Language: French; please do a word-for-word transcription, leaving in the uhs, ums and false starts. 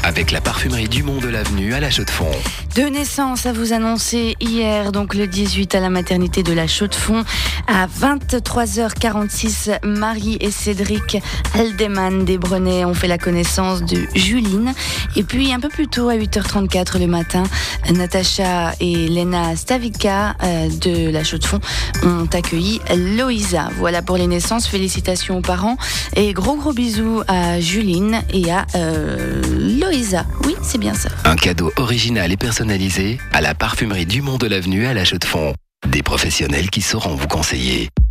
avec la parfumerie Dumont de l'Avenue à La Chaux-de-Fonds. Deux naissances à vous annoncer hier, donc le dix-huit à la maternité de La Chaux-de-Fonds. À vingt-trois heures quarante-six, Marie et Cédric Aldeman des Brenets ont fait la connaissance de Juline. Et puis un peu plus tôt, à huit heures trente-quatre le matin, Natacha et Lena Stavica euh, de La Chaux-de-Fonds ont accueilli Loïsa. Voilà pour les naissances, félicitations aux parents et gros gros bisous à Juline et à euh, Loïsa. Oui, c'est bien ça. Un cadeau original et personnalisé à la parfumerie Dumont de l'Avenue à La Chaux-de-Fonds. Des professionnels qui sauront vous conseiller.